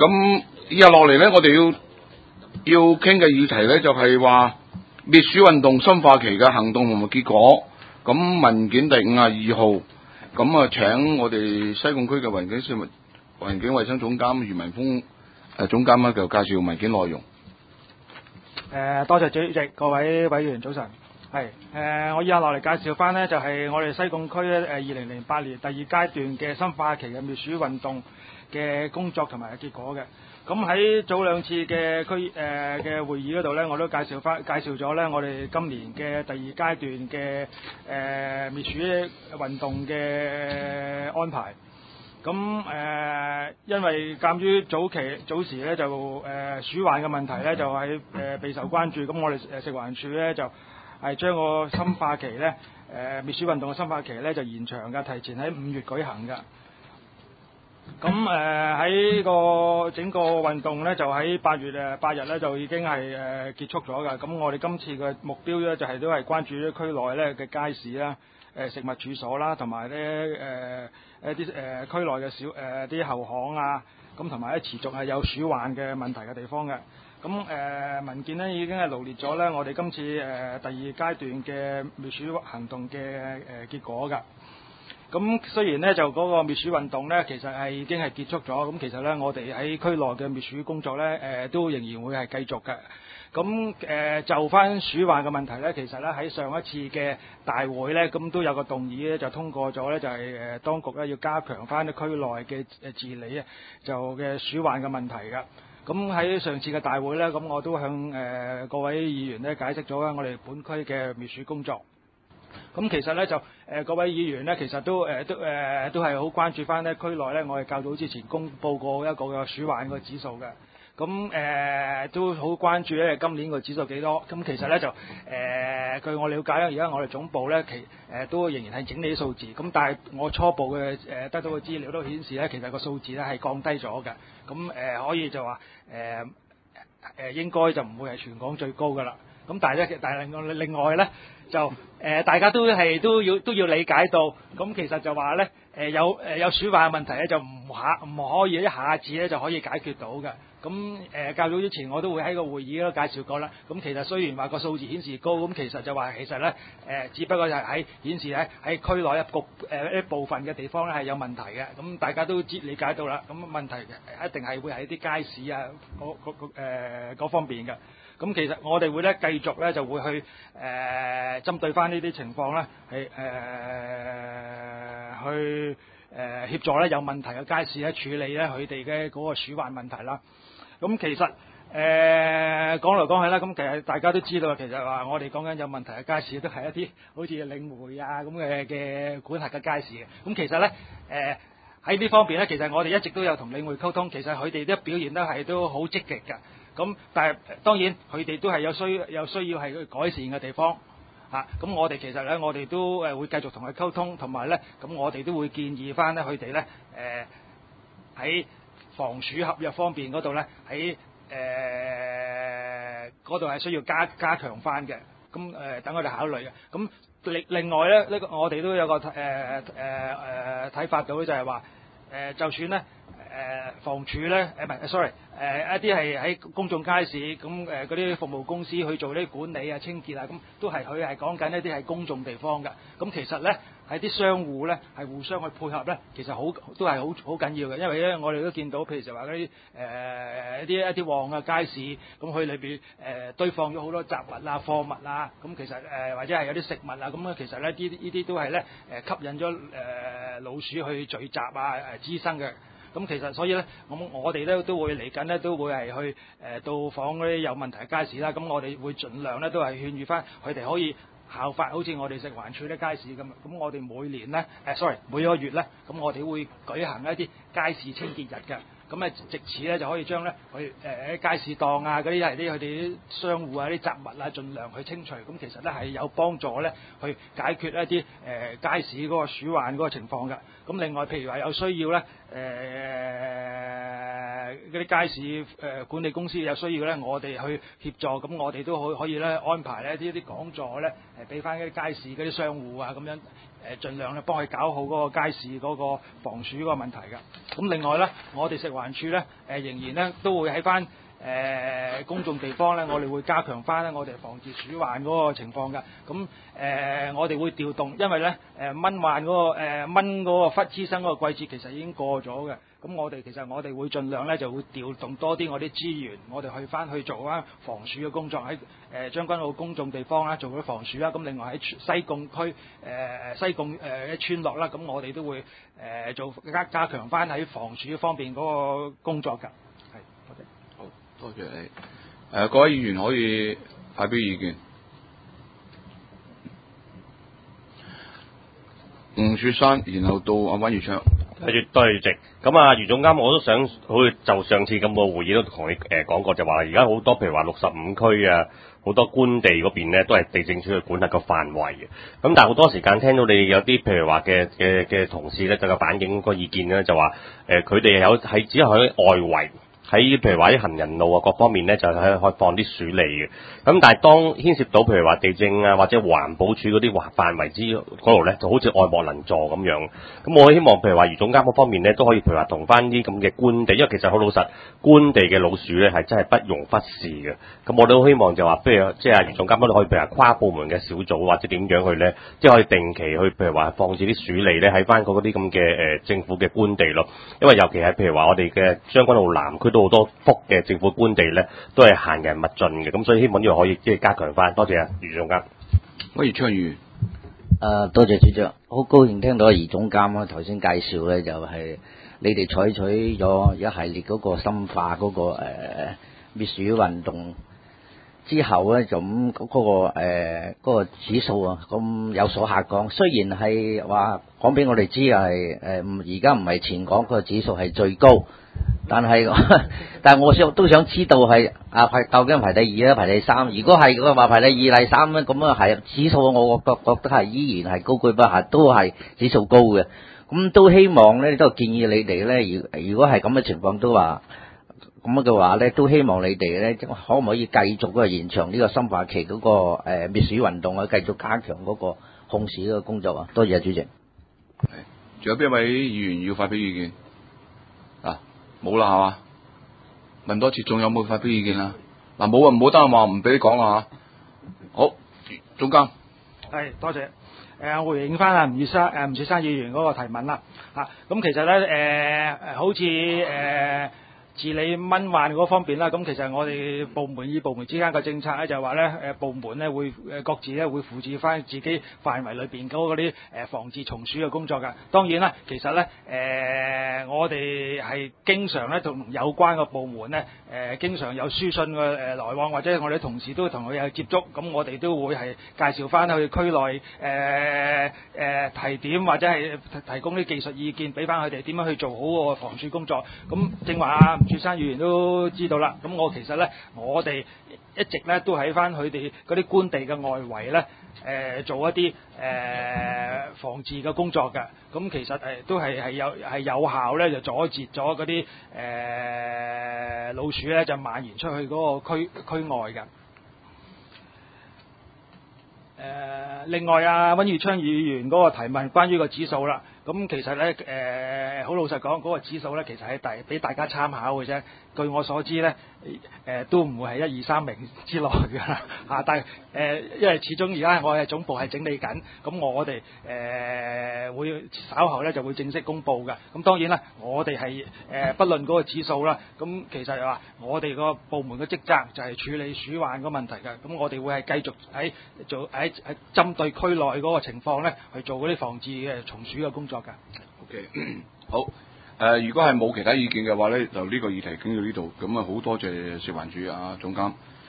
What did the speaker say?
咁以下落嚟咧，我哋要傾嘅議題咧，就係話滅鼠運動深化期嘅行動同埋結果。咁文件第52號，咁啊請我哋西貢區嘅環境衛生總監余文峰總監咧就介紹文件內容。 多謝主席，各位委員早晨。我以下落嚟介紹翻呢，就係我哋西貢區咧2008年第二階段嘅深化期嘅滅鼠運動嘅工作同埋結果嘅。咁喺早兩次嘅嘅會議嗰度呢，我都介紹咗呢我哋今年嘅第二階段嘅滅鼠運動嘅安排。咁因為鑑於早時咧就鼠患嘅問題咧就係備受關注，咁我哋食環署咧就係將個深化期咧滅鼠運動嘅深化期咧就延長嘅，提前喺5月舉行嘅。咁喺個整個運動咧就喺8月8日咧就已經係結束咗㗎。咁我哋今次嘅目標咧就係都係關注啲區內咧嘅街市啦、食物處所啦，同埋咧一啲區內嘅小啲後巷啊，咁同埋咧持續係有鼠患嘅問題嘅地方嘅。咁文件咧已經係羅列咗咧我哋今次第二階段嘅滅鼠行動嘅結果㗎。咁雖然咧就嗰個滅鼠運動咧其實係已經係結束咗，咁其實咧我哋喺區內嘅滅鼠工作咧都仍然會係繼續嘅。咁就翻鼠患嘅問題咧，其實咧喺上一次嘅大會咧，咁都有個動議咧就通過咗咧，就係當局咧要加強翻啲區內嘅治理啊，就嘅鼠患嘅問題㗎。咁喺上次嘅大會咧，咁我都向各位議員咧解釋咗我哋本區嘅滅鼠工作。咁其實咧就各位議員咧，其實都係好關注翻咧區內咧，我哋較早之前公佈過一個嘅鼠患個指數嘅。咁都好關注咧今年個指數幾多？咁其實咧就據我了解咧，而家我哋總部咧都仍然係整理數字。咁但係我初步嘅得到嘅資料都顯示咧，其實個數字咧係降低咗嘅。咁可以就話應該就唔會係全港最高㗎啦。咁但係另外咧就大家都要理解到，咁其實就話咧有鼠患嘅問題咧就唔可以一下子咧就可以解決到嘅。咁較早之前我都會喺個會議嗰度介紹過啦。咁其實雖然話個數字顯示高，咁其實就話其實咧只不過係喺顯示喺區內一部分嘅地方咧係有問題嘅。咁大家都理解到啦。咁問題一定係會喺啲街市啊嗰方面嘅。咁其實我哋會咧繼續咧就會去針對翻呢啲情況咧係去協助咧有問題嘅街市咧處理咧佢哋嘅嗰個鼠患問題啦。咁其實講嚟講去啦，咁其實大家都知道，其實話我哋講緊有問題嘅街市都係一啲好似領匯啊咁嘅管轄嘅街市嘅。咁其實咧喺呢方面咧，其實我哋一直都有同領匯溝通，其實佢哋啲表現都好積極嘅。咁但係當然佢哋都係有需要係去改善嘅地方嚇。咁我哋其實咧，我哋都會繼續同佢溝通，同埋咧，咁我哋都會建議翻咧佢哋咧喺防鼠合約方面嗰度咧，喺嗰度係需要加強翻嘅。咁等我哋考慮嘅。咁另外咧，呢個我哋都有個睇法到就係話就算咧房署咧一啲係喺公眾街市咁嗰啲服務公司去做啲管理啊、清潔啊，咁都係佢係講緊一啲係公眾地方嘅。咁其實咧喺啲商戶咧係互相去配合咧，其實都係好緊要嘅。因為咧我哋都見到，譬如就話嗰啲一啲旺嘅街市，咁佢裏邊堆放咗好多雜物啊、貨物啊，咁其實或者係有啲食物啊，咁其實咧呢啲都係咧吸引咗老鼠去聚集啊、滋生嘅。咁其實所以咧，我哋咧都會嚟緊咧，都會係去到訪嗰啲有問題嘅街市啦。咁我哋會盡量咧都係勸喻翻佢哋可以效法，好似我哋食環署啲街市咁。咁我哋每個月咧，咁我哋會舉行一啲街市清潔日嘅。咁藉此咧就可以將咧佢街市檔啊嗰啲係佢哋啲商戶啊啲雜物啊，盡量去清除。咁其實咧係有幫助咧去解決一啲街市嗰個鼠患嗰個情況嘅。咁另外譬如話有需要咧嗰啲街市管理公司有需要咧，我哋去協助，咁我哋都可以咧安排咧啲講座咧，俾翻嗰啲街市嗰啲商戶啊咁樣盡量咧幫佢搞好嗰個街市嗰個防鼠嗰個問題㗎。咁另外咧，我哋食環署咧仍然咧都會喺翻公眾地方咧，我哋會加強翻咧我哋防治鼠患嗰個情況㗎。咁我哋會調動，因為咧蚊患嗰個蚊嗰個忽滋生嗰個季節其實已經過咗嘅。咁我哋會盡量咧就會調動多啲我啲資源，我哋去做翻防鼠嘅工作，喺將軍澳公眾地方啦做咗防鼠啦。咁另外喺西貢區西貢嘅村落啦，咁我哋都會加強翻喺防鼠方面嗰個工作㗎。係，多謝。 好，多謝你。各位議員可以發表意見。吳雪山，然後到阿溫耀昌。 多謝主席。咁啊，余總監，我都想好似就上次咁個會議都同你講過，就話而家好多譬如話65區啊，好多官地嗰邊咧都係地政署去管轄個範圍嘅。咁但係好多時間聽到你有啲譬如話嘅同事咧，就有反映個意見咧，就話佢哋只有喺外圍。喺譬如話啲行人路啊各方面咧就係可以放啲鼠嚟嘅，咁但係當牽涉到譬如話地政啊或者環保署嗰啲範圍之嗰度咧，就好似愛莫能助咁樣。咁我希望譬如話余總監嗰方面咧都可以譬如話同翻啲咁嘅官地，因為其實好老實，官地嘅老鼠咧係真係不容忽視嘅。咁我都希望就話，譬如即係余總監都可以譬如話跨部門嘅小組或者點樣去咧，即係可以定期去譬如話放置啲鼠嚟咧喺翻嗰啲咁嘅政府嘅官地咯。因為尤其係譬如話我哋嘅將軍澳南區都好多幅嘅政府官地咧，都係閒人勿進嘅，咁所以希望呢個可以即係加強翻。多謝啊，余總監。 溫耀昌議員。 多謝主席，好高興聽到余總監啊頭先介紹咧，就係你哋採取咗一系列嗰個深化嗰個滅鼠運動之後咧，就嗰個指數啊咁有所下降。雖然係話講俾我哋知係而家唔係前港個指數係最高。但係我都想知道係究竟排第2咧，排第3？如果係嘅話，排第2、第3咧，咁啊係指數，我覺得係依然係高居不下，都係指數高嘅。咁都希望咧，都建議你哋咧，如果係咁嘅情況都話咁嘅話咧，都希望你哋咧，可唔可以繼續延長呢個深化期嗰個滅鼠運動啊，繼續加強嗰個控鼠嘅工作啊？多謝主席。 仲有邊位議員要發表意見？冇啦係嘛？問多次，仲有冇發表意見啊？冇啊，唔好得話唔俾你講啊嚇。好，總監。 係，多謝。我回應翻吳雪山議員嗰個提問啦。咁其實咧好似治理蚊患嗰方面啦，咁其實我哋部門與部門之間嘅政策咧就係話咧，部門咧會各自咧會負責翻自己範圍裏邊嗰啲防治蟲鼠嘅工作㗎。當然啦，其實咧我哋係經常咧同有關嘅部門咧經常有書信嘅來往，或者我哋同事都同佢有接觸，咁我哋都會係介紹翻去區內提點或者係提供啲技術意見俾翻佢哋點樣去做好個防鼠工作。咁正話吳雪山議員都知道啦，咁我其實咧，我哋一直咧都喺翻佢哋嗰啲官地嘅外圍咧，做一啲防治嘅工作嘅。咁其實都係有效咧，就阻截咗嗰啲老鼠咧就蔓延出去嗰個區外嘅。另外溫耀昌議員嗰個提問關於個指數啦，咁其實咧好老實講，嗰個指數咧其實係俾大家參考嘅啫。據我所知咧，都唔會係1、2、3名之內㗎啦嚇。但係因為始終而家我哋總部係整理緊，咁我哋會稍後咧就會正式公佈㗎。咁當然啦，我哋係不論嗰個指數啦，咁其實話我哋個部門嘅職責就係處理鼠患個問題㗎。咁我哋會係繼續喺針對區內嗰個情況咧去做嗰啲防治嘅蟲鼠嘅工作㗎。 OK， 好。如果係冇其他意見嘅話咧，就呢個議題傾到呢度。咁啊，好多謝食環署總監。